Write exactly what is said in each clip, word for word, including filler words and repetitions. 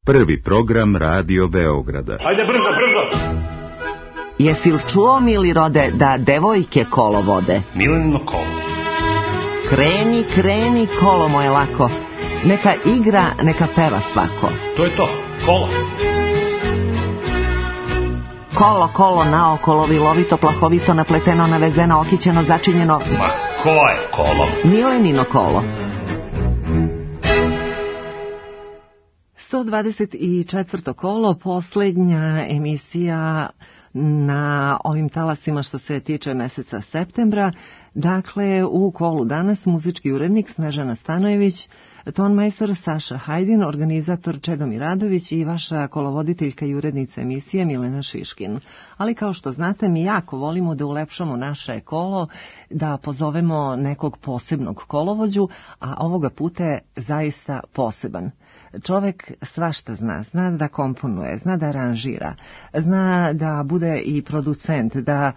Prvi program Radio Beograda. Ajde brzo, brzo! Jesi li čuo, mili rode, da devojke kolo vode? Milenino kolo. Kreni, kreni, kolo moje lako. Neka igra, neka peva svako. To je to, kolo. Kolo, kolo, naokolo, vilovito, plahovito, napleteno, navezeno, okićeno, začinjeno. Ma ko je kolo? Milenino kolo. sto dvadeset četvrto kolo, posljednja emisija na ovim talasima što se tiče meseca septembra. Dakle, u kolu danas muzički urednik Snežana Stanojević, tonmajstor Saša Hajdin, organizator Čedomir Radović i vaša kolovoditeljka i urednica emisije Milena Šiškin. Ali kao što znate, mi jako volimo da ulepšamo naše kolo, da pozovemo nekog posebnog kolovođu, a ovoga puta je zaista poseban. Čovek svašta zna, zna da komponuje, zna da aranžira, zna da bude i producent, da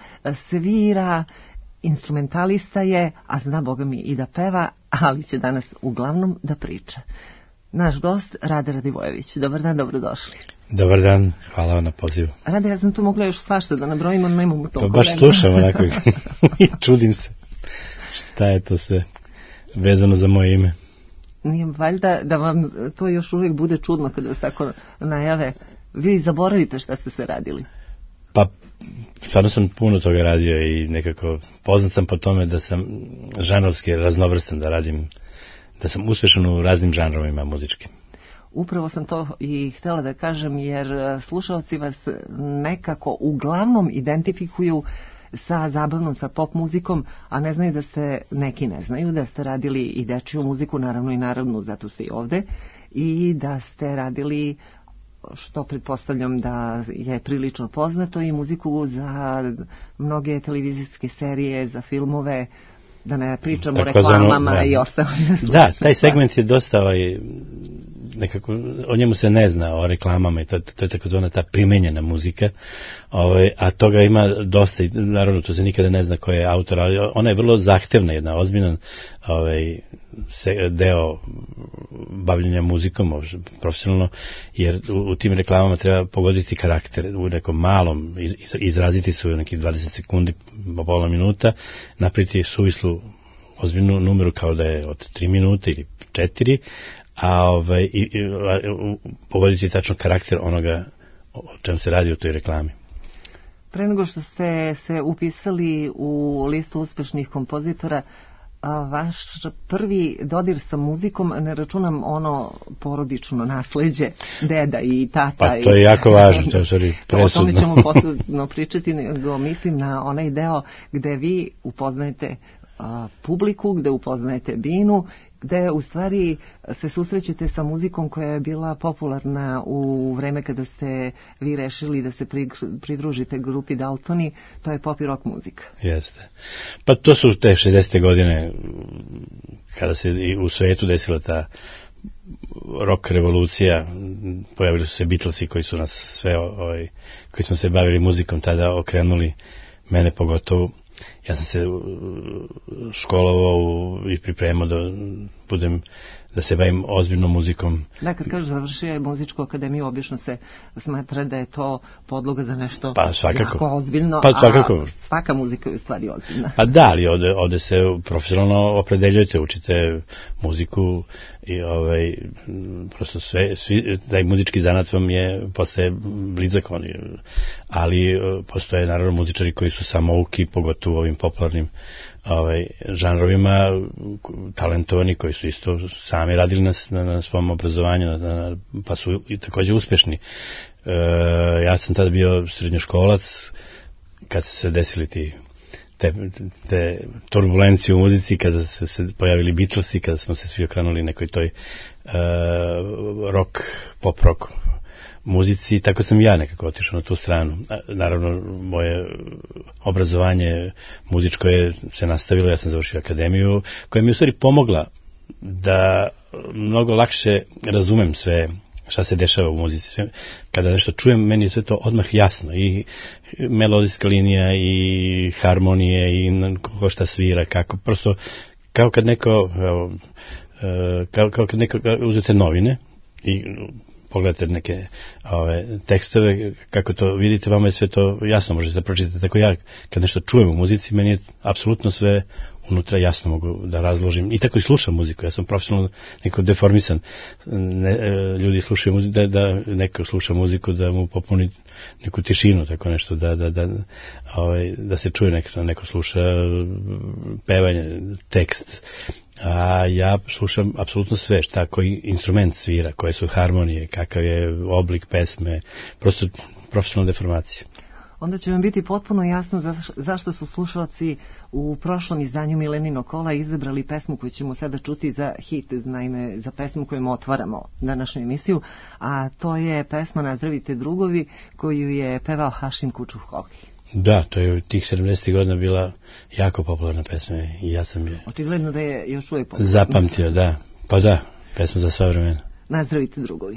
svira, instrumentalista je, a zna, boga mi, i da peva, ali će danas uglavnom da priča. Naš gost, Rade Radivojević. Dobar dan, dobrodošli. Dobar dan, hvala vam na pozivu. Rade, ja sam tu mogla još svašta da nabrojimo, nemamo toliko. To baš slušam onako i čudim se šta je to sve vezano za moje ime. Nije valjda da vam to još uvijek bude čudno kada vas tako najave. Vi zaboravite šta ste se radili. Pa, stvarno sam puno toga radio i nekako poznat sam po tome da sam žanrovski raznovrstan, da radim, da sam uspješan u raznim žanrovima muzičkim. Upravo sam to i htjela da kažem, jer slušalci vas nekako uglavnom identifikuju sa zabavnom, sa pop muzikom, a ne znaju da ste, neki ne znaju, da ste radili i dečiju muziku, naravno i narodnu, zato ste i ovde, i da ste radili, što pretpostavljam da je prilično poznato, i muziku za mnoge televizijske serije, za filmove, da ne pričamo o reklamama da. I ostalo. Da, taj segment je dosta ovaj, nekako, o njemu se ne zna, o reklamama, i to, to je takozvana ta primenjena muzika, ovaj, a toga ima dosta i naravno to se nikada ne zna ko je autor, ali ona je vrlo zahtevna, jedna ozbiljan ovaj, se, deo bavljenja muzikom profesionalno, jer u, u tim reklamama treba pogoditi karakter u nekom malom, iz, izraziti se u nekih dvadeset sekundi, pola minuta, napraviti suvislu ozbiljnu numeru kao da je od tri minute ili četiri, a ovaj, i, i, a, pogoditi tačno karakter onoga o čem se radi u toj reklami. Pre nego što ste se upisali u listu uspešnih kompozitora, a vaš prvi dodir sa muzikom, ne računam ono porodično nasleđe, deda i tata. Pa to je i jako važno, to je stvari presudno. O tome ćemo posebno pričati, nego mislim na onaj deo gde vi upoznajete a, publiku, gde upoznajete binu, gde u stvari se susrećete sa muzikom koja je bila popularna u vreme kada ste vi rešili da se pridružite grupi Daltoni, to je pop i rock muzika. Jeste. Pa to su te šezdesete godine kada se i u svetu desila ta rock revolucija, pojavili su se Beatlesi koji su nas sve, ovaj, koji smo se bavili muzikom tada okrenuli, mene pogotovo. Ja sam se školovao i pripremao da budem, da se bavim ozbiljnom muzikom. Da, kad kažeš završio je muzičku akademiju, obično se smatra da je to podloga za nešto pa, svakako. Jako ozbiljno, pa, svakako. A svaka muzika je u stvari ozbiljna. Pa da, ali ovde, ovde se profesionalno opredeljujete, učite muziku i ovaj, prosto sve, svi, taj muzički zanat vam je, postaje blizak, ali postoje naravno muzičari koji su samouki, pogotovo u ovim popularnim ovaj, žanrovima, talentovani, koji su isto sami radili na, na, na svom obrazovanju, na, na, pa su i također uspješni. E, ja sam tada bio srednjoškolac kad su se desili ti te, te turbulencije u muzici, kada su se pojavili Beatlesi, kada smo se svi okrenuli nekoj toj uh, rock, pop rock muzici, tako sam ja nekako otišao na tu stranu. Naravno, moje obrazovanje muzičko je se nastavilo, ja sam završio akademiju, koja mi je u stvari pomogla da mnogo lakše razumem sve šta se dešava u muzici. Kada nešto čujem, meni je sve to odmah jasno, i melodijska linija, i harmonije, i ko šta svira, kako, prosto, kao kad neko, evo, kao, kao kad neko uzete novine i pogledate neke ove, tekstove, kako to vidite, vama je sve to jasno, možete da pročitate. Tako ja, kad nešto čujem u muzici, meni je apsolutno sve unutra jasno mogu da razložim. I tako i slušam muziku. Ja sam profesionalno neko deformisan. Ne, ljudi slušaju muziku, da, da neko sluša muziku da mu popuni neku tišinu, tako nešto, da, da, da, ovaj, da se čuje neko, neko sluša pevanje, tekst. A ja slušam apsolutno sve, šta koji instrument svira, koje su harmonije, kakav je oblik pesme, prosto profesionalna deformacija. Onda će vam biti potpuno jasno za, zašto su slušalci u prošlom izdanju Mileninog kola izabrali pesmu koju ćemo sada čuti za hit, naime za pesmu kojom otvaramo današnju emisiju, a to je pesma Nazdravite drugovi koju je pevao Hašim Kučuhohi. Da, to je u tih sedamdesetih godina bila jako popularna pesma i ja sam je... Očigledno da je još uvijek popularna. Zapamtio, da. Pa da, pesma za sva vremena. Nazdravite drugovi.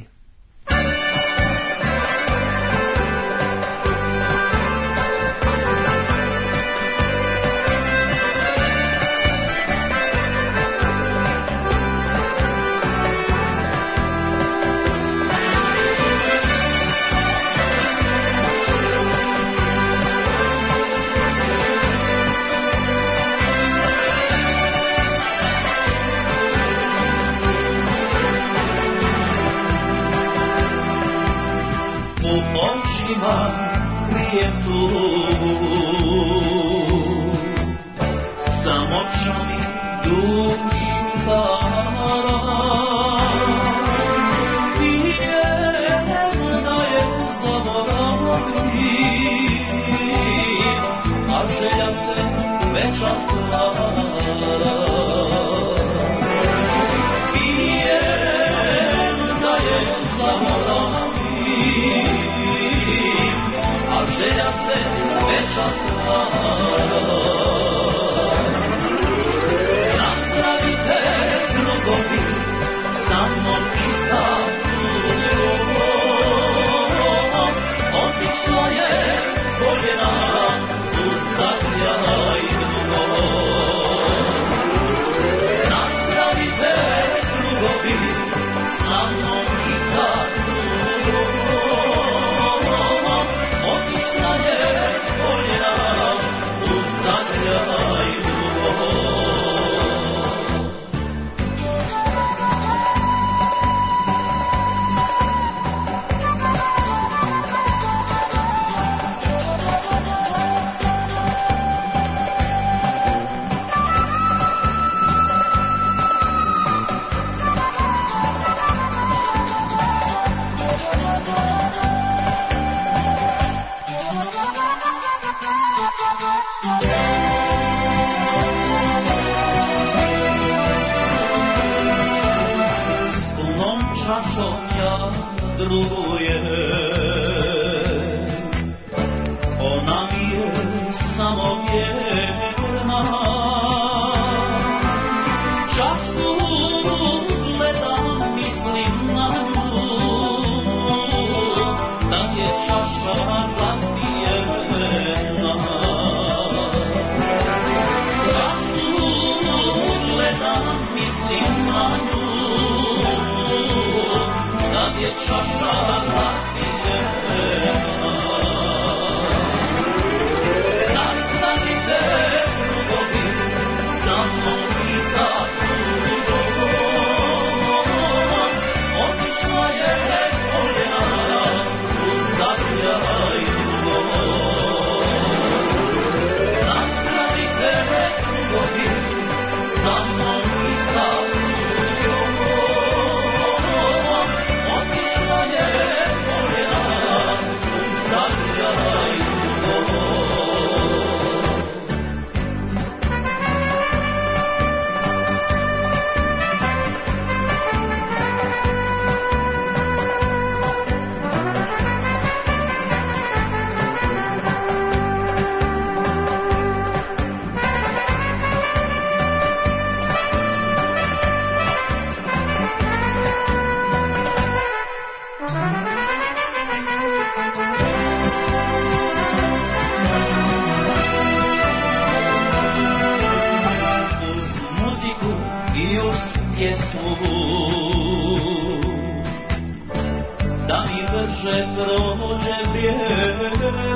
brže prođe vrijeme,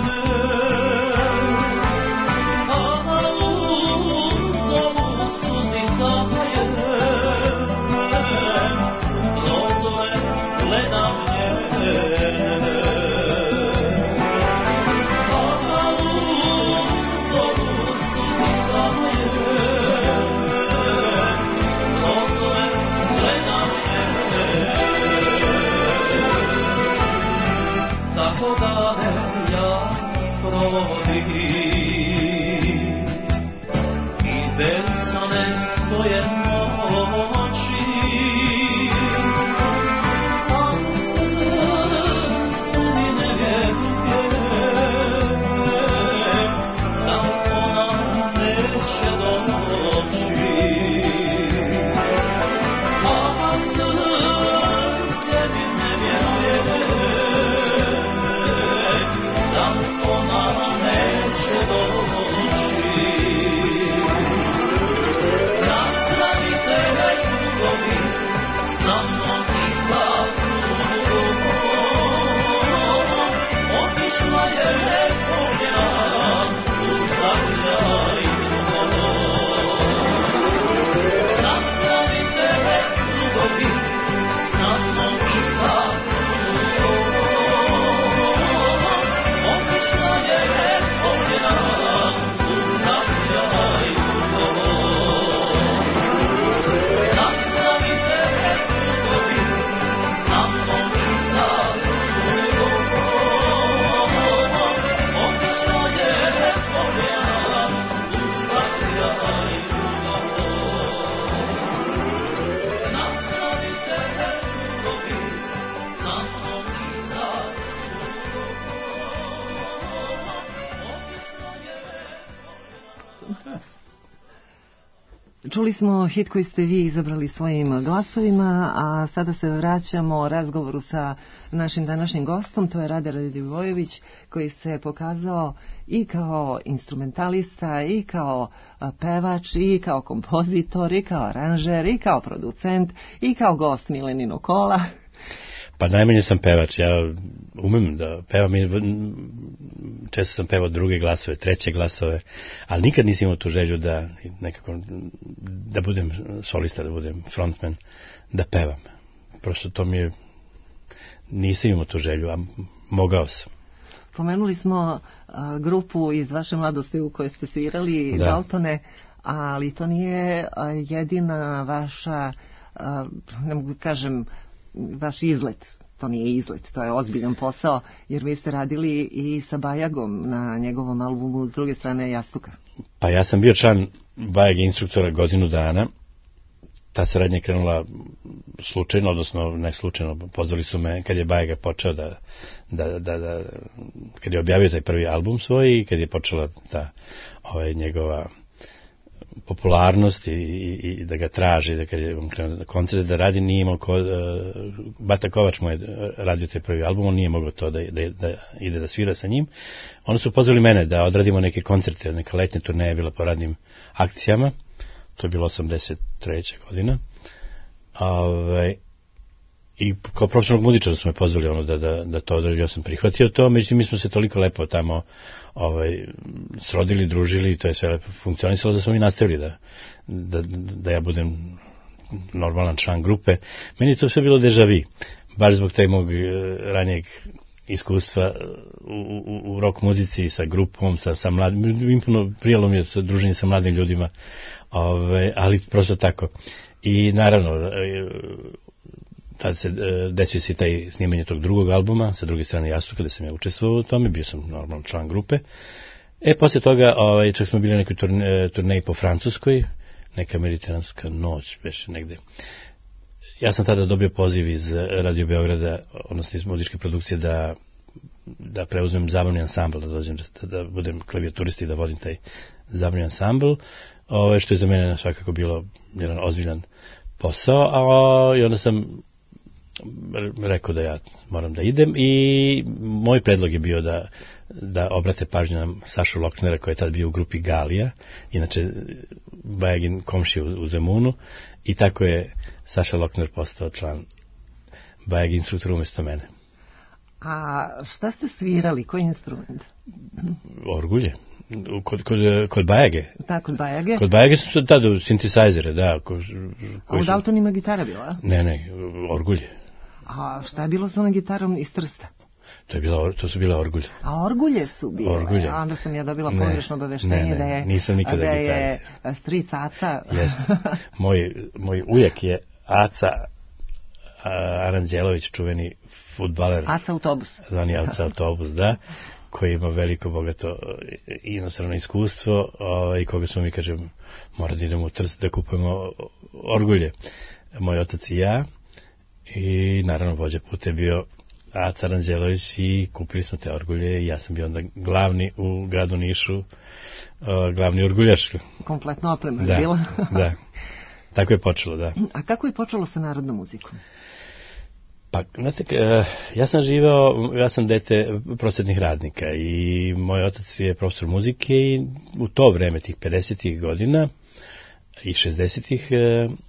a u zovu suzni saje, prozore gledam njene. A u zovu suzni saje, prozore gledam njene. Tako dane ja provodim i belsane svoje noći, a srce mi ne vjeruje da ona neće doći. A srce mi ne vjeruje da ona neće doći. Nastavite ljubavi sa mnom i sa drugom, otišla je povjera u zagrljaj drugom. Nastavite ljubavi sa mnom i sa Čuli smo hit koji ste vi izabrali svojim glasovima, a sada se vraćamo razgovoru sa našim današnjim gostom, to je Rade Radivojević, koji se pokazao i kao instrumentalista, i kao pevač, i kao kompozitor, i kao aranžer, i kao producent, i kao gost Milenino kola. Pa najmanje sam pevač, ja umem da pevam, često sam pevao druge glasove, treće glasove, ali nikad nisam imao tu želju da nekako, da budem solista, da budem frontman, da pevam. Prosto to mi je, nisam imao tu želju, a mogao sam. Pomenuli smo a, grupu iz vaše mladosti u kojoj ste svirali, da. Daltone, ali to nije a, jedina vaša, a, ne mogu kažem, vaš izlet. To nije izlet, to je ozbiljan posao, jer vi ste radili i sa Bajagom na njegovom albumu S druge strane jastuka. Pa ja sam bio član Bajage instruktora godinu dana. Ta saradnja je krenula slučajno, odnosno ne slučajno, pozvali su me kad je Bajaga počeo da, da, da, da kad je objavio taj prvi album svoj i kad je počela ta ovaj, njegova popularnost i, i, i da ga traži, da kad je on krenuo koncerte da radi, nije imao ko, uh, Bata Kovač mu je radio taj prvi album, on nije mogao to da, da, da ide da svira sa njim. Oni su pozvali mene da odradimo neke koncerte, neka letnja turneja je bila po radnim akcijama, to je bilo osamdeset treća godina. Ove, I kao profesionalnog muzičara su me pozvali ono da, da, da to odradim, ja sam prihvatio to, međutim mi smo se toliko lepo tamo ovaj, srodili, družili i to je sve lepo funkcionisalo da smo i nastavili da, da, da ja budem normalan član grupe. Meni je to sve bilo deja vu, baš zbog taj mog ranijeg iskustva u, u, u rock muzici sa grupom, sa, sa mladim, impuno prijelo mi je sa druženje sa mladim ljudima, ovaj, ali prosto tako. I naravno, tada se desio se taj snimanje tog drugog albuma, sa druge strane jastuka, kada sam ja učestvovao u tome, bio sam normalno član grupe. E, poslije toga, ovaj, čak smo bili na nekoj turne, turneji po Francuskoj, neka mediteranska noć, već negde. Ja sam tada dobio poziv iz Radio Beograda, odnosno iz muzičke produkcije, da, da preuzmem zabavni ansambl, da dođem, da, da budem klavijaturist i da vodim taj zabavni ansambl, ovaj, što je za mene svakako bilo jedan ozbiljan posao, a i onda sam rekao da ja moram da idem i moj predlog je bio da, da obrate pažnju na Sašu Loknera koji je tad bio u grupi Galija, inače Bajagin komšija u, u Zemunu, i tako je Saša Lokner postao član Bajagin instruktora umjesto mene. A šta ste svirali, koji instrument? Orgulje. Kod, kod, kod Bajage. Da, kod Bajage. Kod Bajage su se tada sintisajzere, da. Ko, A u Daltonima gitara bila? Ne, ne, orgulje. A šta je bilo s onom gitarom iz Trsta? To, je bila, to su bila orgulje. A orgulje su bile. Orgulje. A onda sam ja dobila pogrešno obaveštenje ne, ne, da je, nisam nikada da je gitarica. stric Aca. Jeste. Moj, moj ujak je Aca Aranđelović, čuveni fudbaler. Aca autobus. Zvani Aca autobus, da. Koji ima veliko, bogato inostrano iskustvo i koga smo mi, kažem, mora da idemo u Trst da kupujemo orgulje. Moj otac i ja i naravno vođa puta je bio Aca Aranđelović i kupili smo te orgulje i ja sam bio onda glavni u gradu Nišu, glavni orguljaš. Kompletno oprema je da, bila. Da, tako je počelo, da. A kako je počelo sa narodnom muzikom? Pa, znate, ja sam živeo, ja sam dete prosvetnih radnika i moj otac je profesor muzike i u to vreme, tih pedesetih godina i šezdesetih, e,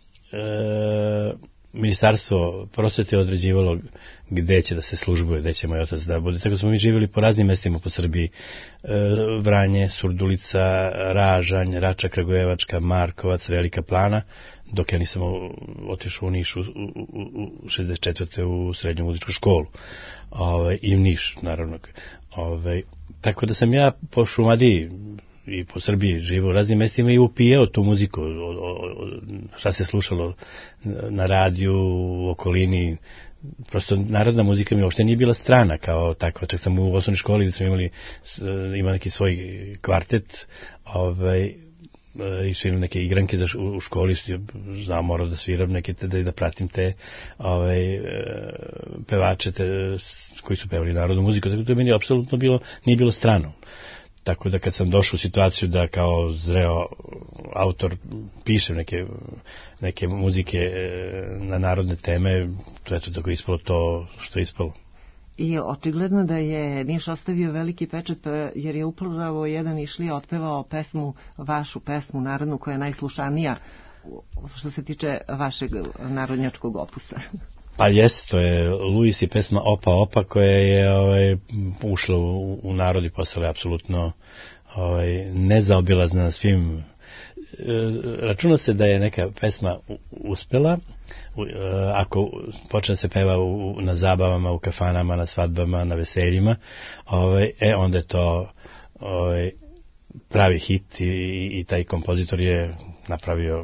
e, ministarstvo prosvete je određivalo gde će da se službuje, gde će moj otac da bude. Tako smo mi živjeli po raznim mestima po Srbiji. E, Vranje, Surdulica, Ražanj, Rača, Kragujevačka, Markovac, Velika Plana, dok ja nisam otišao u Niš u, u, u šezdeset četvrte u srednju muzičku školu. Ove, i u Niš, naravno. Ove, tako da sam ja po Šumadiji i po Srbiji živio u raznim mestima i upijao tu muziku, o, o, o, šta se slušalo na radiju, u okolini. Prosto narodna muzika mi uopšte nije bila strana kao takva. Čak sam u osnovnoj školi gdje smo imali ima neki svoj kvartet, ovaj, i svirali neke igranke za u školi, znam, morao da sviram neke te, da, da pratim te ovaj, pevače te, koji su pevali narodnu muziku, tako da meni apsolutno bilo, nije bilo strano. Tako da kad sam došao u situaciju da kao zreo autor pišem neke, neke muzike na narodne teme, to je to tako ispalo to što je ispalo. I očigledno da je Niš ostavio veliki pečat, jer je upravo jedan Nišlija otpevao pesmu, vašu pesmu narodnu koja je najslušanija što se tiče vašeg narodnjačkog opusa. Pa jeste, to je Luis i pesma Opa Opa koja je ovaj, ušla u, u narod i postala apsolutno ovaj, nezaobilazna na svim. E, računa se da je neka pesma uspela u, e, ako počne se peva u, na zabavama, u kafanama, na svadbama, na veseljima, ovaj, e onda je to ovaj, pravi hit i, i taj kompozitor je napravio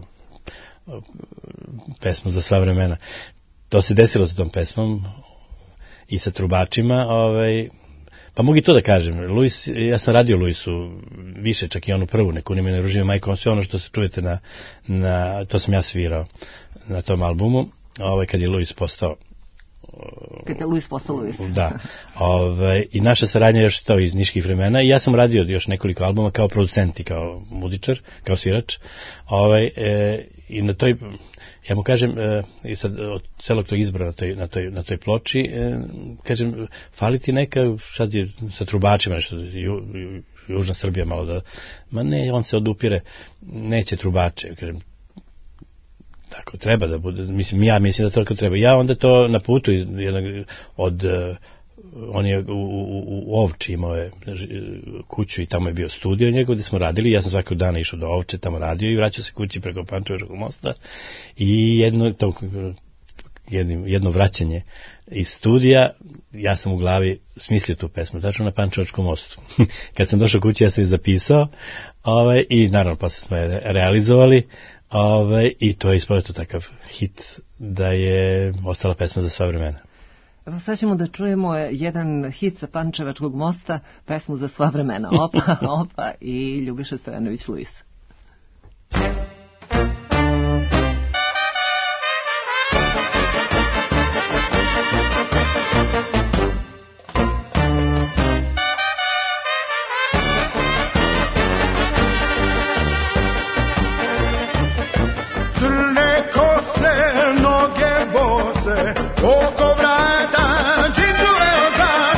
pesmu za sva vremena. To se desilo sa tom pesmom i sa trubačima, ovaj, pa mogu i to da kažem. Luis, ja sam radio Luisu više, čak i onu prvu, neku Ni me ne ruži majkom, sve ono što se čujete na, na, to sam ja svirao na tom albumu, ovaj, kad je Luis postao Kad je Luis postao Luis. Da. Ovaj, i naša saradnja još to iz niških vremena i ja sam radio još nekoliko albuma kao producent i kao muzičar, kao svirač. Ovaj, e, i na toj, ja mu kažem, e, i sad od celog tog izbora na toj, na toj, na toj ploči, e, kažem, fali ti neka, sad je sa trubačima nešto, ju, ju, Južna Srbija malo da, ma ne, on se odupire, neće trubače, kažem, tako, treba da bude, mislim, ja mislim da to treba. Ja onda to na putu jednog, od, on je u, u, u Ovči imao je kuću i tamo je bio studio njegov gdje smo radili, ja sam svakog dana išao do Ovče, tamo radio i vraćao se kući preko Pančevačkog mosta i jedno, to, jedno, jedno vraćanje iz studija, ja sam u glavi smislio tu pesmu, tačno na Pančevačkom mostu. Kad sam došao kući, ja sam je zapisao ovaj, i naravno pa smo je realizovali. Ove, i to je ispao takav hit da je ostala pesma za sva vremena. Evo sad ćemo da čujemo jedan hit sa Pančevačkog mosta, pesmu za sva vremena. Opa, opa i Ljubiša Stojanović Luis.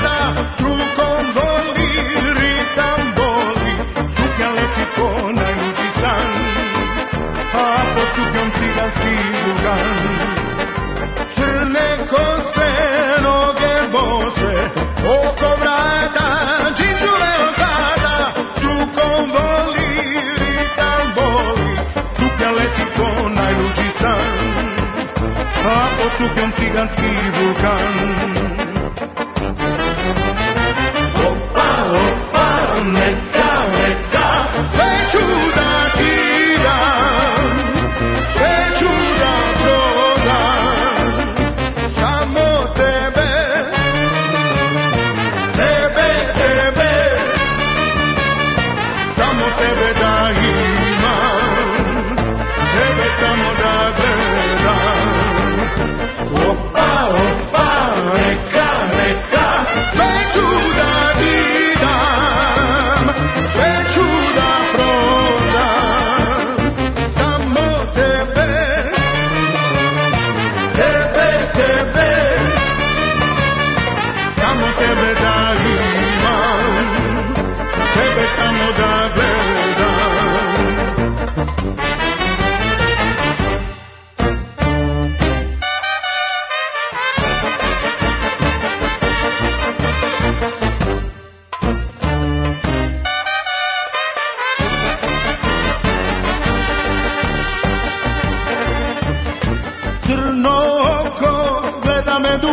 Strukom boli, ritam boli, suknja leti ko na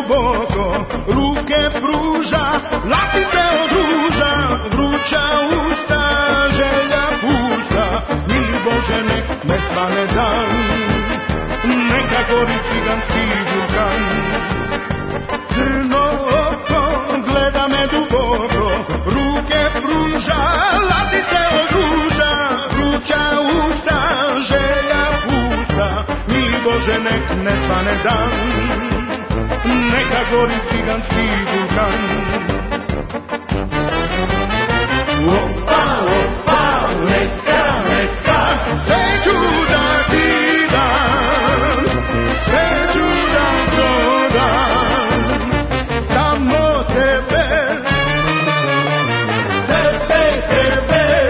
duboko, ruke pruža, latite od ruža, vruća usta, želja pusta, mili Bože nek ne svane dan, neka gori ciganski vulkan. Crno oko gleda me duboko, ruke pruža, latite od ruža, vruća usta, želja pusta, mili Bože nek ne svane dan, neka gori ciganski vulkan. Opa, opa, neka, neka, sve ću da ti dam, sve ću da prodam, samo tebe, tebe, tebe,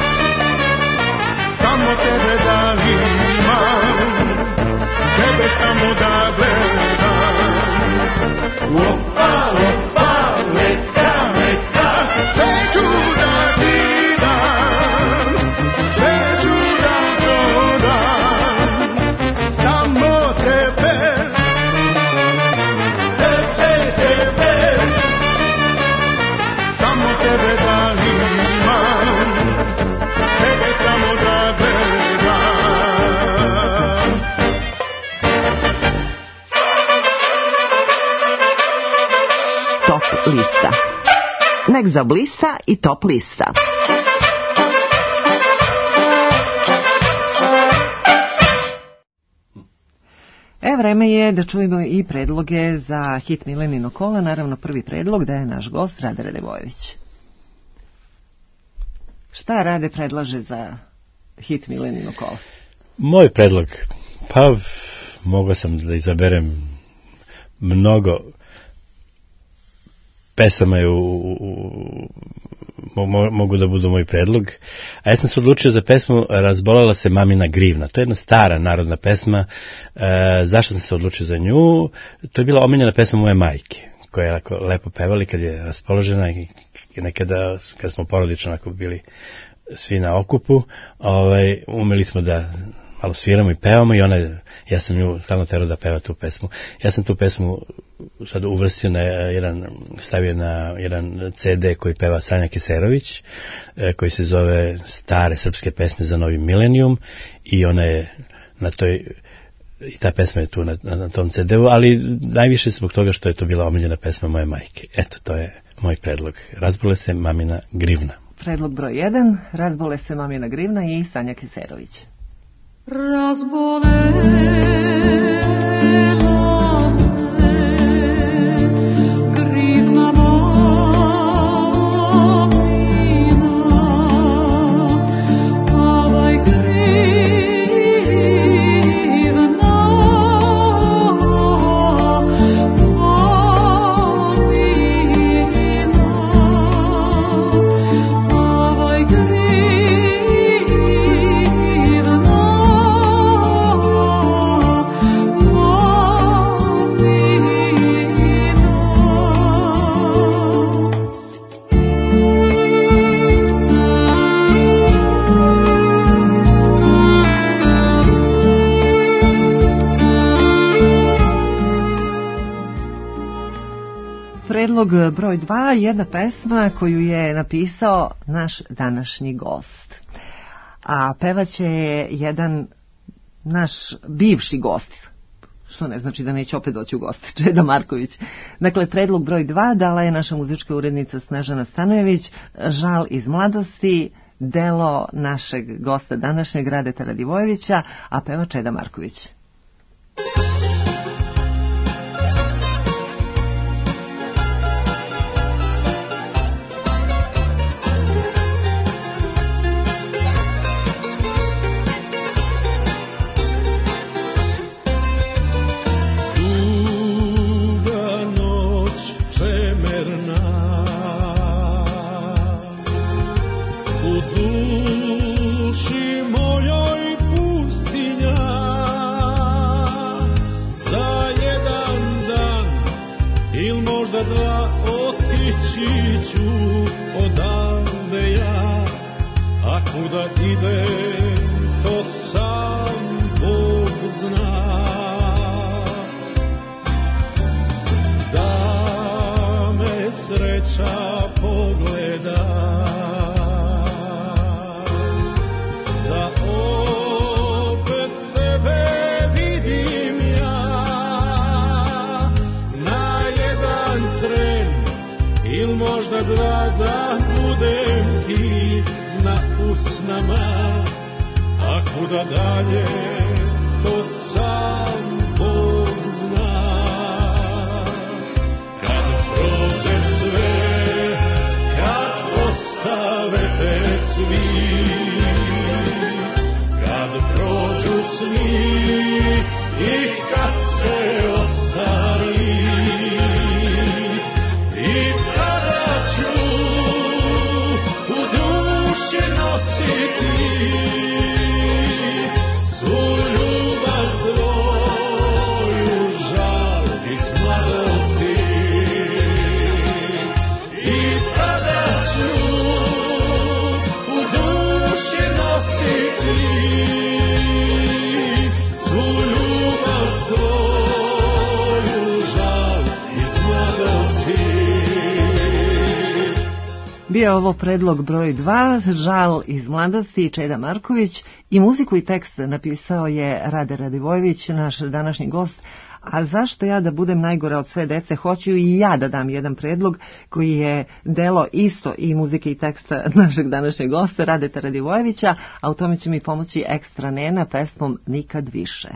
samo tebe da imam, tebe samo da gledam. Opa, opa, neka, neka, sve ću da ti dam, sve ću da prodam, samo tebe, tebe, tebe, samo tebe da imam, tebe samo da gledam. Top lista. Nek zablista i top lista. E, vreme je da čujemo i predloge za hit Milenino kola. Naravno, prvi predlog da je naš gost Rade Radevojević. Šta Rade predlaže za hit Milenino kola? Moj predlog, pa mogao sam da izaberem mnogo pesama je u, u, mo, mogu da budu moj predlog, a ja sam se odlučio za pesmu Razbolala se mamina grivna. To je jedna stara narodna pesma. E, zašto sam se odlučio za nju? To je bila omiljena pesma moje majke, koja je lako, lepo pevali kad je raspoložena i nekada kad smo porodično onako bili svi na okupu, ovaj, umeli smo da malo sviramo i pevamo i ona, ja sam nju stalno terao da peva tu pesmu. Ja sam tu pesmu sad uvrstio na jedan, stavio na jedan ce de koji peva Sanja Keserović, koji se zove Stare srpske pesme za novi milenijum i ona je na toj, i ta pesma je tu na, na, na tom ce de-u, ali najviše zbog toga što je to bila omiljena pesma moje majke. Eto, to je moj predlog. Razbole se mamina grivna. Predlog broj jedan, Razbole se mamina grivna i Sanja Keserović. Razbolela se grivna mamina, avaj grivna mamina, avaj grivna. Predlog broj dva, jedna pesma koju je napisao naš današnji gost. A pevaće je jedan naš bivši gost, što ne znači da neće opet doći u goste, Čeda Marković. Dakle, predlog broj dva dala je naša muzička urednica Snežana Stanojević, Žal iz mladosti, delo našeg gosta današnjeg Radeta Radivojevića, a peva Čeda Marković. Duši mojoj pustinja sreća pogleda, da opet tebe vidim ja, na jedan tren ili možda dva, da budem ti na usnama, a kuda dalje to sam Bog zna. Kad prođe sve, kad ostave te svi, kad prođu svi i kad se ostari, i tada ću u duši nositi svu ljubav tvoju, žal iz mladosti. I tada ću u duši nositi svu ljubav tvoju, žal iz mladosti. Bio je ovo predlog broj dva, Žal iz mladosti, Čeda Marković, i muziku i tekst napisao je Rade Radivojević, naš današnji gost. A zašto ja da budem najgora od sve dece? Hoću i ja da dam jedan predlog koji je delo isto i muzike i teksta našeg današnjeg gosta, Radeta Radivojevića, a u tome će mi pomoći Ekstra Nena pesmom Nikad više.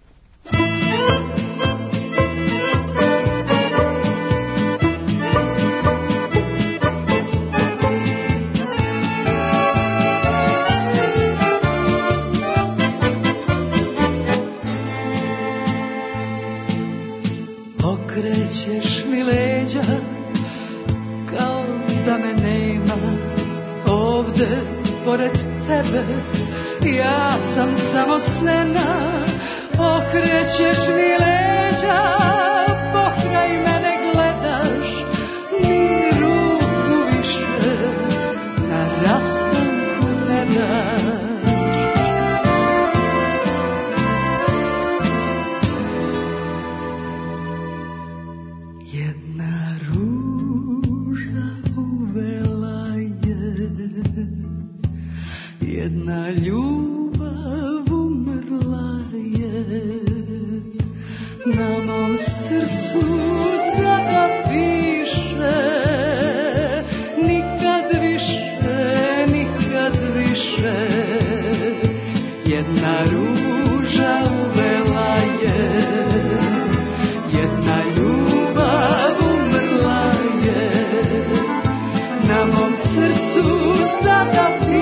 Okrećeš mi leđa kao da me nema ovde pored tebe, ja sam samo sena. Okrećeš mi leđa, pokraj mene gledaš, ni ruku više na rastanku ne daš. Jedna ljubav umrla je, na mom srcu sada piše, nikad više, nikad više. Jedna ruža uvela je, jedna ljubav umrla je, na mom srcu sada piše.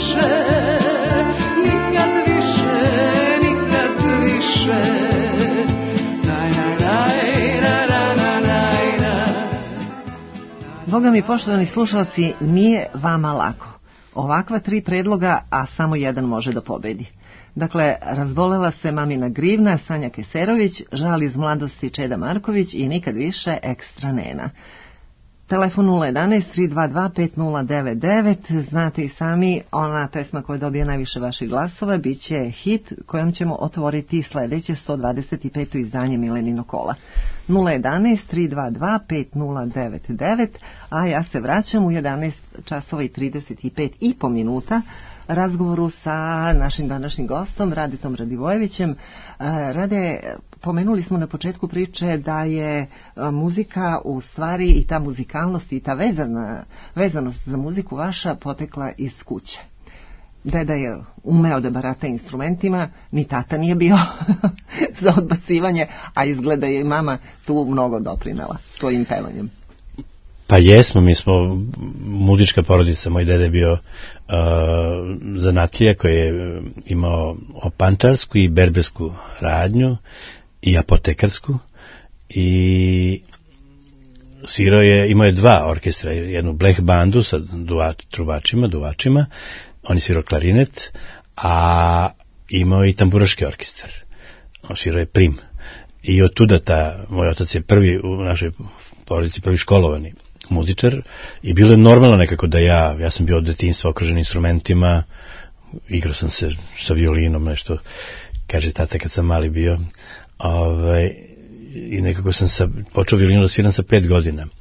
Nikad više, nikad više. Daj, daj, daj, daj, daj, daj, daj. Boga mi, poštovani slušalci, nije vama lako. Ovakva tri predloga, a samo jedan može da pobedi. Dakle, razbolela se mamina grivna, Sanja Keserović, Žal iz mladosti, Čeda Marković i Nikad više, Ekstra Nena. Telefon nula jedanaest tri dva dva pet nula devet devet. Znate i sami, ona pesma koja dobije najviše vaših glasova bit će hit kojom ćemo otvoriti sledeće sto dvadeset peto izdanje Milenino kola. nula jedanaest tri dva dva pet nula devet devet, a ja se vraćam u jedanaest časova i trideset pet i po minuta razgovoru sa našim današnjim gostom, Radetom Radivojevićem. Rade, pomenuli smo na početku priče da je muzika u stvari i ta muzikalnost i ta vezana, vezanost za muziku vaša potekla iz kuće. Deda je umeo da barata instrumentima, ni tata nije bio za odbacivanje, a izgleda je i mama tu mnogo doprinela svojim pevanjem. Pa jesmo, mi smo muzička porodica. Moj deda je bio uh, zanatlija koji je imao opančarsku i berbersku radnju i apotekarsku i svirao je, imao je dva orkestra, jednu bleh bandu sa duvač, trubačima, duvačima, on je svirao klarinet, a imao i tamburaški orkestar, on svirao je prim. I od tuda ta, moj otac je prvi u našoj porodici, prvi školovani muzičar i bilo je normalno nekako da ja, ja sam bio od detinjstva okružen instrumentima, igrao sam se sa violinom, nešto, kaže tata kad sam mali bio, ovaj, i nekako sam sa, počeo violinu da sviram sa pet godina.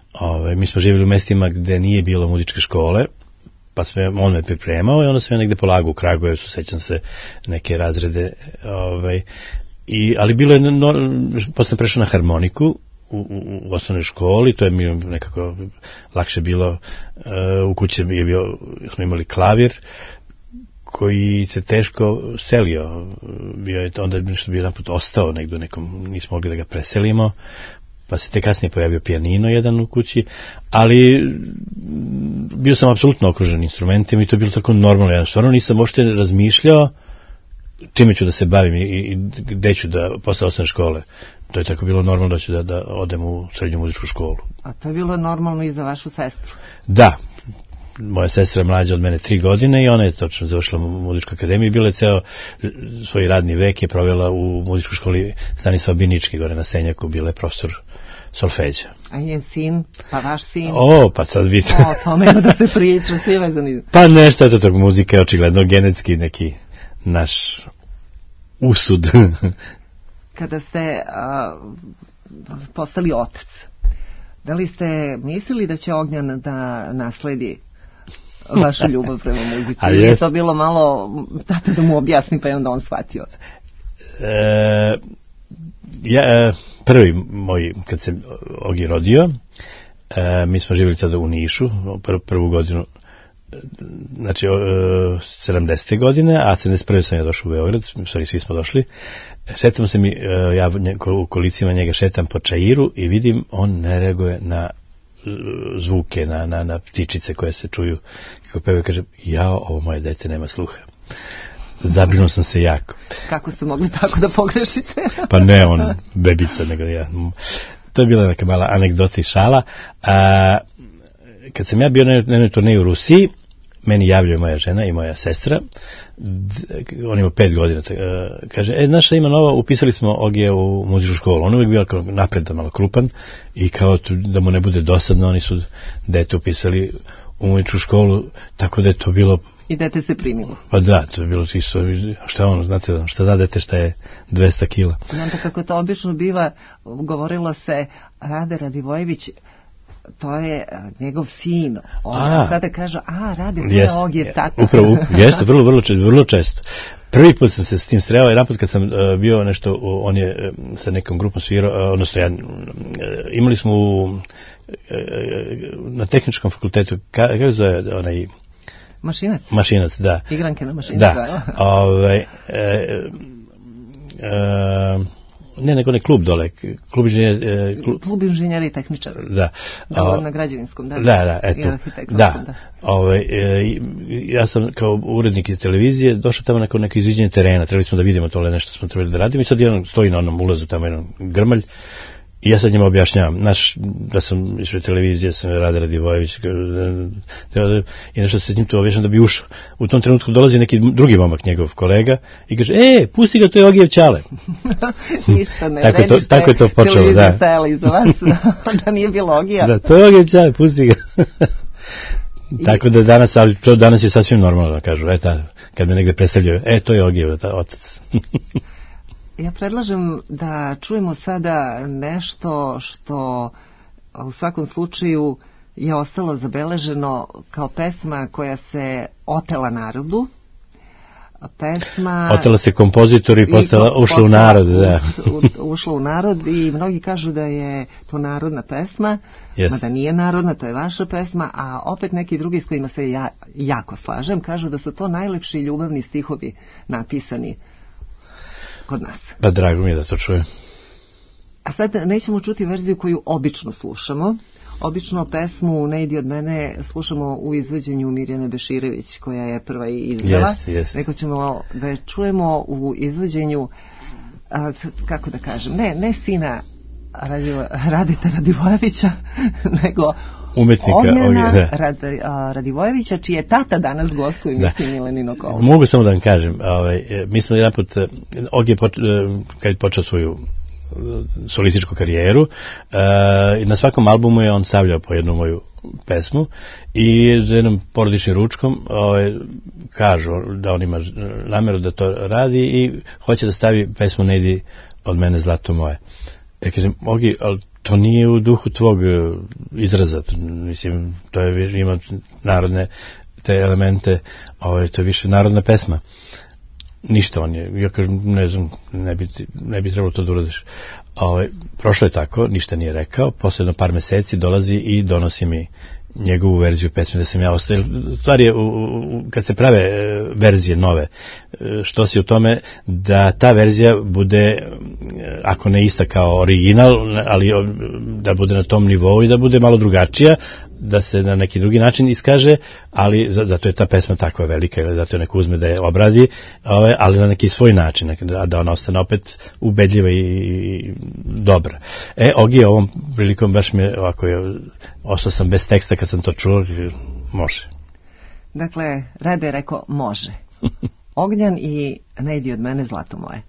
Ove, mi smo živjeli u mestima gde nije bilo muzičke škole, pa sve, on me pripremao i onda sam ja negde polagao u Kragujevcu, sećam se neke razrede, ovaj, i, ali bilo je, no, posle sam prešao na harmoniku u, u, u osnovnoj školi, to je mi nekako lakše bilo, uh, u kući je bio, smo imali klavir, koji se teško selio, bio je, onda je nešto bio jedan put ostao negdje nekom, nismo mogli da ga preselimo, pa se te kasnije pojavio pijanino jedan u kući, ali bio sam apsolutno okružen instrumentima i to je bilo tako normalno, ja stvarno nisam uopšte razmišljao čime ću da se bavim i, i gde ću da, posle osnovne škole, to je tako bilo normalno da ću da, da odem u srednju muzičku školu. A to je bilo normalno i za vašu sestru? Da, moja sestra je mlađa od mene tri godine i ona je točno završila muzičku akademiju i bila je ceo svoj radni vek je provjela u muzičkoj školi Stanislav Binički, gore na Senjaku, bila je profesor solfeđa. A njen sin, pa vaš sin? O, pa sad vidite. O, tome je da se priča, svi vezani. Pa nešto je to tog muzike, očigledno genetski neki naš usud. Kada ste a, postali otac, da li ste mislili da će Ognjan da nasledi vašu ljubav prema muzici? Ili je to bilo malo tata da mu objasni pa je onda on shvatio? E, ja, prvi moj, kad se Ogi rodio, e, mi smo živjeli tada u Nišu, prv, prvu godinu, znači e, sedamdesete godine, a sedamdeset prve sam ja došao u Beograd, sorry, svi smo došli. Šetam se mi, e, ja u kolicima njega šetam po Čairu i vidim, on ne reaguje na zvuke, na, na, na ptičice koje se čuju kako pevaju, kaže, jao, ovo moje dete nema sluha. Zabrinuo sam se jako. Kako ste mogli tako da pogrešite? Pa ne on, bebica, nego ja. To je bila neka mala anegdota i šala. A, kad sam ja bio na jednoj turneji u Rusiji, meni javljaju moja žena i moja sestra, on ima pet godina, kaže, e, znaš šta ima novo, upisali smo Ogija u muzičku školu, on uvijek bio kao napredan, malo krupan, i kao da mu ne bude dosadno, oni su dete upisali u muzičku školu, tako da je to bilo... I dete se primilo. Pa da, to je bilo isto, šta ono, znate, šta zna dete šta je dvesta kila. I onda kako to obično biva, govorilo se, Rade Radivojević, to je njegov sin. On sada kaže, a, Rade, to je Ogijev tata. Upravo, jeste, vrlo, vrlo, vrlo često. Prvi put sam se s tim sreo, jedan put kad sam uh, bio nešto, on je uh, sa nekom grupom svirao, uh, odnosno ja, uh, imali smo u, uh, na tehničkom fakultetu, ka, kako zove onaj... Mašinac. Mašinac, da. Igranke na mašinac. Da. Ovaj, e, e, ne, nego ne klub dole. Klub inženjera... E, klub, klub inženjera i tehničara. Da. Da, na građevinskom, da. Da, da, eto. Da. da. Ovaj, e, ja sam kao urednik iz televizije došao tamo neko, neko izviđenje terena. Trebali smo da vidimo tole nešto smo trebali da radimo i sad jedan stoji na onom ulazu tamo jedan grmalj. I ja sad njima objašnjavam, znaš, da sam išao televizije, sam Rade Radivojević, i nešto se s njim tu objašnjam da bi ušao. U tom trenutku dolazi neki drugi momak, njegov kolega, i kaže, e, pusti ga, to je Ogijev ćale. Ništa ne tako, to, tako je to počelo, da. Stajala iza vas, da nije bilo Ogija. Da, to je Ogijev ćale, pusti ga. Tako da danas, ali to danas je sasvim normalno da kažu, e, ta, kad me negde predstavljaju, e, to je Ogijev otac. Ja predlažem da čujemo sada nešto što u svakom slučaju je ostalo zabeleženo kao pesma koja se otela narodu. Pesma... Otela se kompozitor i postala, ušla u narod. Da. Ušla u narod i mnogi kažu da je to narodna pesma, yes. Mada nije narodna, to je vaša pesma, a opet neki drugi s kojima se ja jako slažem kažu da su to najlepši ljubavni stihovi napisani kod nas. Pa drago mi je da to čujem. A sad nećemo čuti verziju koju obično slušamo. Obično pesmu Ne idi od mene slušamo u izvođenju Mirjane Beširević, koja je prva i izvela. Yes, yes. Neko ćemo da je čujemo u izvođenju, a, kako da kažem, ne, ne sina Radio, Radeta Radivojevića, nego umetnika Ognjena Rad, a, Radivojevića, čiji je tata danas gostuje u emisiji Milenino kolo. Mogu samo da vam kažem, ovaj, mi smo jedan put, Ogi je poč, kad je počeo svoju solističku karijeru, uh, na svakom albumu je on stavljao po jednu moju pesmu i za jednom porodičnim ručkom ovaj, kažu da on ima nameru da to radi i hoće da stavi pesmu Ne idi od mene zlato moje. Ja kažem, Ogi, ali to nije u duhu tvog izraza, mislim, to je, ima narodne te elemente, ovaj, to je više narodna pesma. Ništa on je, ja kažem, ne znam, ne bi, ne bi trebalo to da uradiš. Ovaj, prošlo je tako, ništa nije rekao, posle jedno par meseci dolazi i donosi mi njegovu verziju pesme da sam ja ostao. Stvar je, u, u, kad se prave verzije nove, što si u tome da ta verzija bude, ako ne ista kao original, ali da bude na tom nivou i da bude malo drugačija, da se na neki drugi način iskaže, ali zato je ta pesma takva velika, ili zato je neko uzme da je obradi, ali na neki svoj način, da ona ostane opet ubedljiva i dobra. E, Ogi, ovom prilikom baš mi je ovako, ostao sam bez teksta kad sam to čuo, može. Dakle, Rade je rekao može. Ognjan i Ne idi od mene, zlato moje.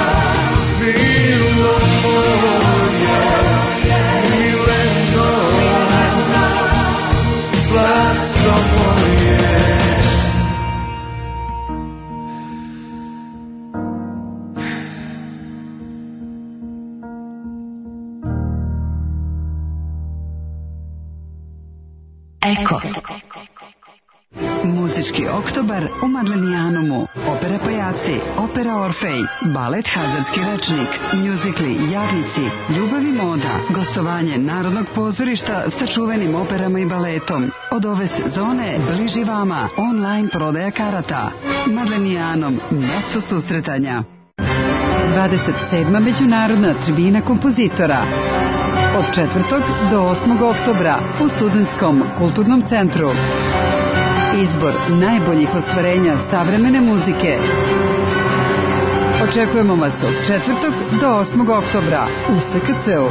Mileno Muzički oktobar u Madlenijanumu. Opera Pajaci, opera Orfej, balet Hazarski rečnik, mjuzikli Jarnici, Ljubav i moda, gostovanje Narodnog pozorišta sa čuvenim operama i baletom. Od ove sezone bliži vama online prodaja karata. Madlenijanum, mjesto susretanja. dvadeset sedma Međunarodna tribina kompozitora. Od četvrtog do osmog oktobra u Studentskom kulturnom centru. Izbor najboljih ostvarenja savremene muzike. Očekujemo vas od četvrtog do osmog oktobra u S K C-u.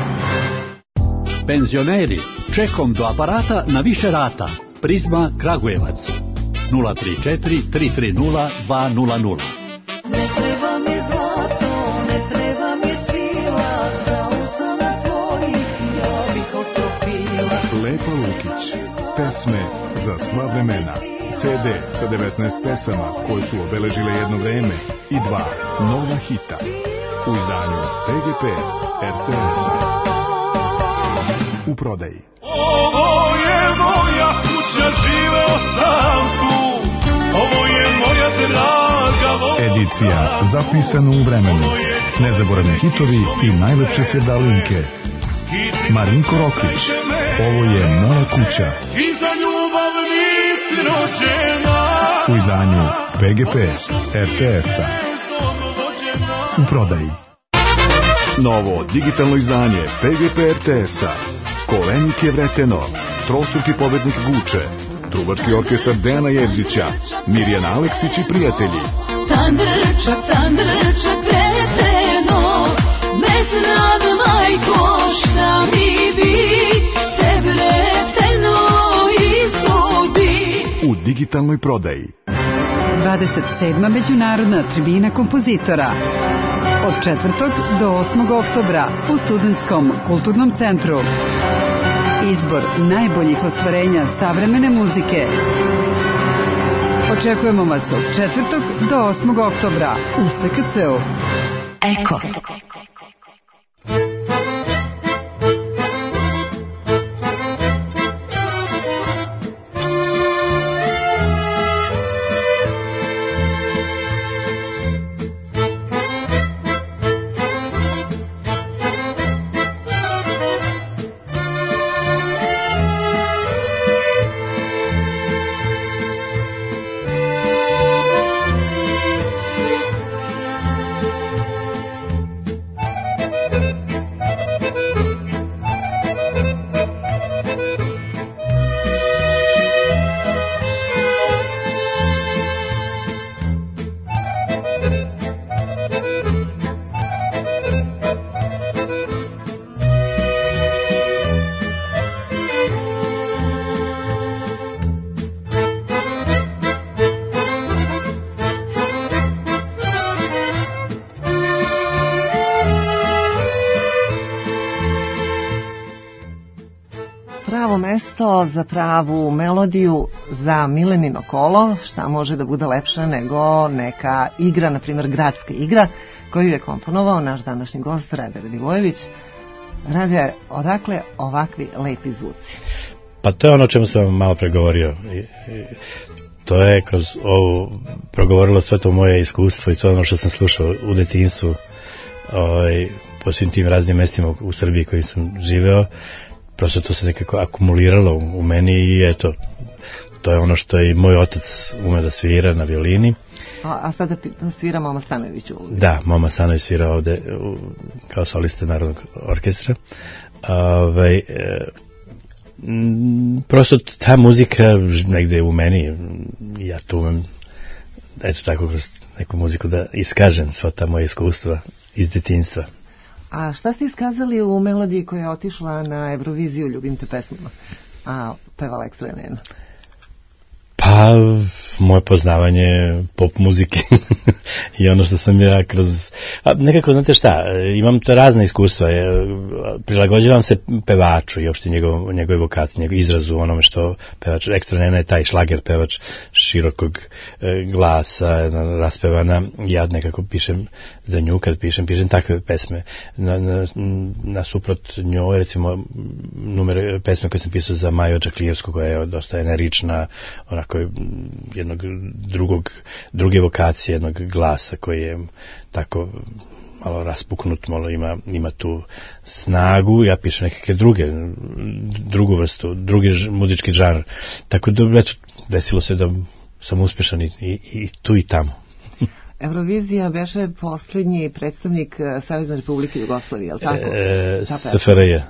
Penzioneri, čekom do aparata na više rata. Prizma Kragujevac. nula tri četiri tri tri nula dva nula nula. Ne treba mi zlato, ne treba mi svila, za usana tvojih ja bih otopila. Lepa Lukić, pesme za sva vremena. C D sa devetnaest pesama koje su obeležile jedno vreme i dva nova hita u izdanju P G P R T S-a. U prodaji. Ovo je moja kuća, živeo sam tu. Ovo je moja draga voda. Edicija zapisana u vremenu. Nezaboravni hitovi i najlepše sjedalinke. Marinko Rokvić. Ovo je moja kuća. I za ljubav nisi rođena. U izdanju P G P R T S-a. U prodaji. Novo digitalno izdanje P G P R T S-a. Kolenik je vreteno. Trostruki pobednik Guče. Trubački orkestar Dejana Jevđića. Mirjana Aleksić i prijatelji. Tandrčak, tandrčak vreteno, ne znam majko šta mi bi, te vreteno izgubi. U digitalnoj prodaji. dvadeset sedma Međunarodna tribina kompozitora. Od četvrtog do osmog oktobra u Studentskom kulturnom centru. Izbor najboljih ostvarenja savremene muzike. Očekujemo vas od četvrtog do osmog oktobra u S K C-u. Eko. Mesto za pravu melodiju za Milenino kolo, šta može da bude lepše nego neka igra, na primjer gradska igra, koju je komponovao naš današnji gost Rade Radivojević. Rade, odakle ovakvi lepi zvuci? Pa to je ono o čemu sam malo pregovorio. I, i, to je kroz ovo progovorilo sve to moje iskustvo i to ono što sam slušao u detinjstvu, ovaj, po svim tim raznim mestima u Srbiji koji sam živeo. Prosto to se nekako akumuliralo u meni i eto, to je ono što je i moj otac ume da svira na violini. A, a sada svira Moma Stanojević u... Da, Moma Stanojević svira ovde u, kao solista Narodnog orkestra. Ove, e, m, prosto ta muzika negde u meni, ja tu umem, eto tako, kroz neku muziku da iskažem sva ta moja iskustva iz detinjstva. A šta ste iskazali u melodiji koja je otišla na Euroviziju Ljubim te pesmama, a pevala Ekstra Nena? Pa, moje poznavanje pop muzike i ono što sam ja kroz... A nekako, znate šta, imam to razne iskustva, prilagođavam se pevaču i uopšte njegov, njegove vokaciji, njegov izrazu, onome što pevač, Ekstra Nena je taj šlager pevač širokog glasa, raspevana, ja nekako pišem za nju, kad pišem, pišem takve pesme. Na, na, nasuprot njoj, recimo, numer pesme koje sam pisao za Maju Čaklijevsku, koja je dosta energična, onako jedna jednog drugog, druge vokacije, jednog glasa koji je tako malo raspuknut, malo ima, ima tu snagu, ja pišem nekakve druge, drugu vrstu, drugi ž, muzički žanr. Tako da, eto, desilo se da sam uspešan i, i, i tu i tamo. Eurovizija beše posljednji predstavnik Savezne Republike Jugoslavije, je li tako? E, S F R J.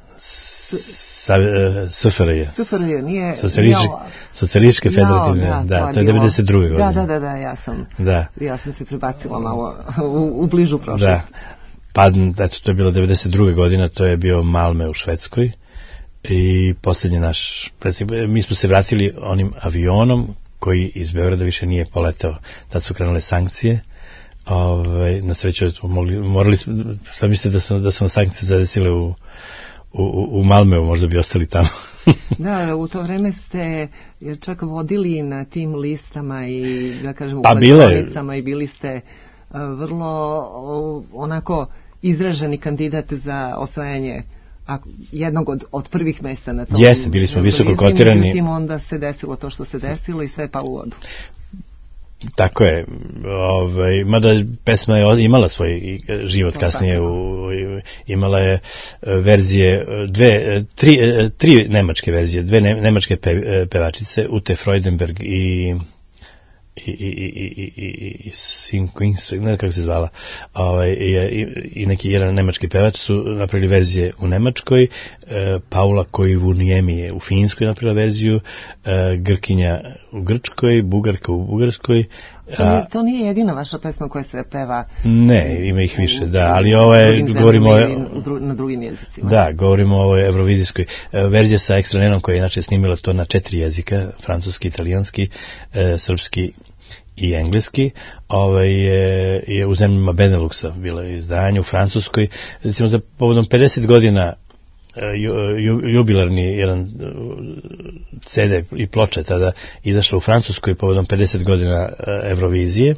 S F R J. S F R J, nije... Socijalističke federativne, da, da, to je devedeset druge godine. Da, da, da, da, ja sam, da. ja sam se prebacila malo u, u bližu prošlost. Da, pa, eto, to je bilo devedeset druge godina, to je bio Malme u Švedskoj i posljednji naš predstavnik, mi smo se vratili onim avionom koji iz Beograda više nije poletao. Tad su krenule sankcije. Ove, na sreću mogli, morali smo, sad mislite da sam, da sam sankcije zadesile u, u, u Malmeu, možda bi ostali tamo. Da, u to vreme ste čak vodili na tim listama i, da kažem, u pa klađanicama i bili ste vrlo onako izraženi kandidat za osvajanje jednog od, od prvih mesta na tom. Jeste, bili smo visoko kotirani. Međutim, onda se desilo to što se desilo i sve je palo u vodu. Tako je. Ovaj, mada pesma je imala svoj život kasnije. U, imala je verzije, dve, tri, tri nemačke verzije, dve nemačke pe, pevačice, Ute Freudenberg i i i i i i i Sinquins, ne znam kako se zvala, ovaj i, i, i neki jedan nemački pevač su napravili verzije u Nemačkoj, e, Paula Koivuniemi je u Finskoj napravila verziju, e, Grkinja u Grčkoj, Bugarka u Bugarskoj. To nije, to nije jedina vaša pesma koja se peva. Ne, ima ih više, da, ali ovo je, govorimo o, na drugim jezicima. Da, govorimo o ovoj evrovizijskoj e, verzija sa Ekstra Nenom koja je inače snimila to na četiri jezika, francuski, italijanski, e, srpski i engleski, ovaj je, je u zemljama Beneluxa bilo izdanje, u Francuskoj, recimo za povodom pedeset godina ju, jubilarni jedan C D i ploča tada izašla u Francuskoj povodom pedeset godina Evrovizije.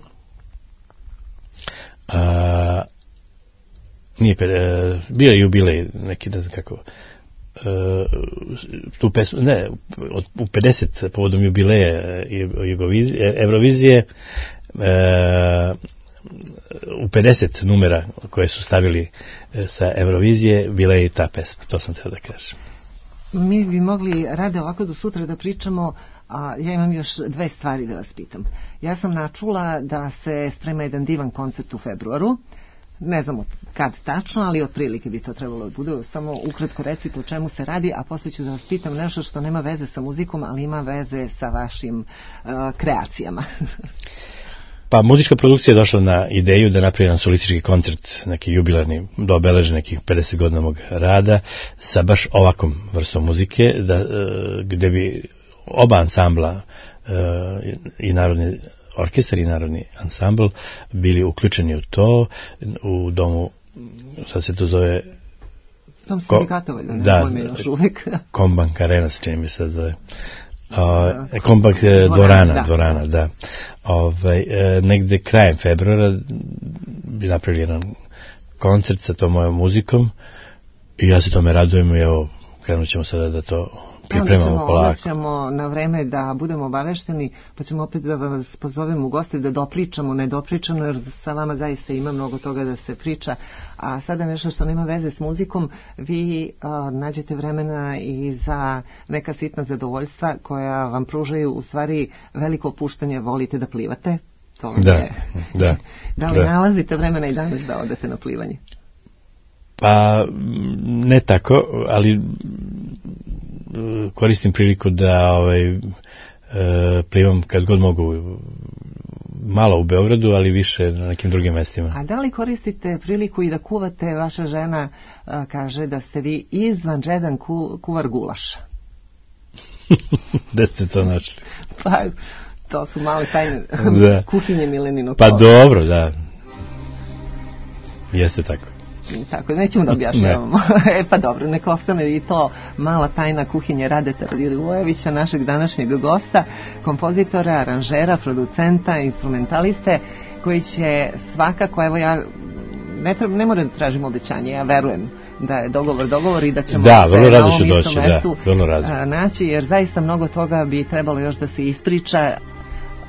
A, nije, bio je jubilej neki, ne znam kako, Uh, tu pesmu, ne, od, u pedeset povodom jubileja Evrovizije, uh, u pedeset numera koje su stavili uh, sa Evrovizije bila je i ta pesma, to sam teo da kažem. Mi bi mogli rade ovako do sutra da pričamo, a ja imam još dve stvari da vas pitam. Ja sam načula da se sprema jedan divan koncert u februaru. Ne znam kad tačno, ali otprilike bi to trebalo da bude. Samo ukratko recite o čemu se radi, a poslije ću da vas pitam nešto što nema veze sa muzikom, ali ima veze sa vašim uh, kreacijama. Pa muzička produkcija je došla na ideju da napravi jedan solistički koncert, neki jubilarni, da obeleži nekih pedeset godina mog rada, sa baš ovakvom vrstom muzike, da, uh, gde bi oba ansambla uh, i narodni orkestar i narodni ansambl bili uključeni u to, u domu, sad se to zove Dom sindikata, valjda, ne da, pojme još uvijek. Kombank Arena se čini mi sad zove. Uh, Kombank dvorana, da. dvorana, da. Ovaj, uh, negde krajem februara bi napravili jedan koncert sa tom mojom muzikom i ja se tome radujem i evo, krenut ćemo sada da to pripremamo polako. Onda ćemo na vreme da budemo obavešteni, pa ćemo opet da vas pozovemo u goste da dopričamo, ne dopričamo, jer sa vama zaista ima mnogo toga da se priča. A sada nešto što nema veze s muzikom, vi a, nađete vremena i za neka sitna zadovoljstva koja vam pružaju u stvari veliko opuštanje, volite da plivate? To da, je. da. Da li da. nalazite vremena i danas da odete na plivanje? Pa ne tako, ali koristim priliku da ovaj, plivam kad god mogu, malo u Beogradu, ali više na nekim drugim mestima. A da li koristite priliku i da kuvate, vaša žena a, kaže da ste vi izvanredan ku, kuvar gulaša? Gde ste to našli? Pa to su male tajne da. kuhinje Mileninog. Pa dobro, da. Jeste tako. Tako, nećemo da objašnjavamo. E pa dobro, neka ostane i to mala tajna kuhinje Radeta Radivojevića, našeg današnjeg gosta, kompozitora, aranžera, producenta, instrumentaliste, koji će svakako, evo ja ne, treba, ne moram da tražim obećanje, ja verujem da je dogovor dogovor i da ćemo da, se na ovom doći, istom mestu da, naći, jer zaista mnogo toga bi trebalo još da se ispriča,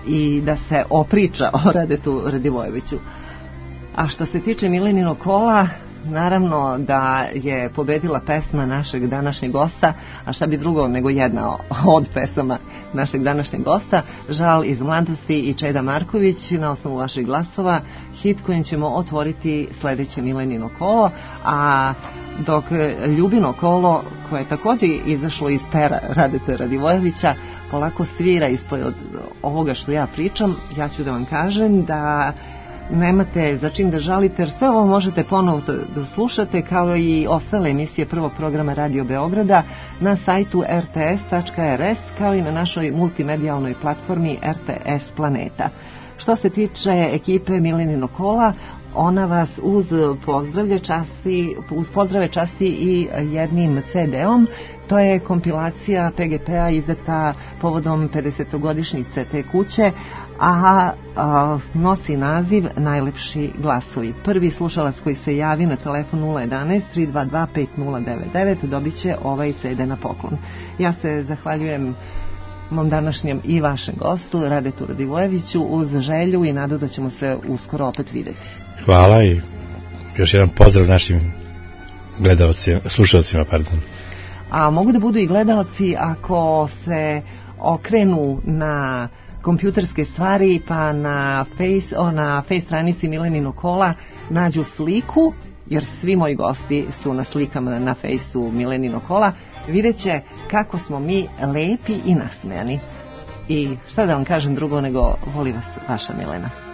i da se opriča o Radetu Radivojeviću. A što se tiče Mileninog kola, naravno da je pobedila pesma našeg današnjeg gosta, a šta bi drugo nego jedna od pesama našeg današnjeg gosta, Žal iz mladosti i Čeda Marković, na osnovu vaših glasova, hit kojim ćemo otvoriti sledeće Milenino kolo, a dok Ljubino kolo, koje je također izašlo iz pera Radeta Radivojevića, polako svira ispod ovoga što ja pričam, ja ću da vam kažem da nemate za čim da žalite, jer sve ovo možete ponovo da slušate, kao i ostale emisije prvog programa Radio Beograda na sajtu r t s tačka r s, kao i na našoj multimedijalnoj platformi R T S Planeta. Što se tiče ekipe Milenino kola, ona vas uz pozdravlje časti, uz pozdrave časti i jednim ce de-om. To je kompilacija P G P-a izdata povodom pedesetogodišnjice te kuće, a, a nosi naziv Najlepši glasovi. Prvi slušalac koji se javi na telefon nula jedanaest tri dva dva pet nula devet devet dobit će ovaj ce de na poklon. Ja se zahvaljujem mom današnjem i vašem gostu, Radetu Radivojeviću, uz želju i nadu da ćemo se uskoro opet vidjeti. Hvala i još jedan pozdrav našim gledalcima, slušalcima, pardon. A mogu da budu i gledalci ako se okrenu na kompjuterske stvari, pa na face, o, na face stranici Mileninog kola nađu sliku, jer svi moji gosti su na slikama na fejsu Mileninog kola, vidjet će kako smo mi lepi i nasmejani. I šta da vam kažem drugo nego voli vas vaša Milena.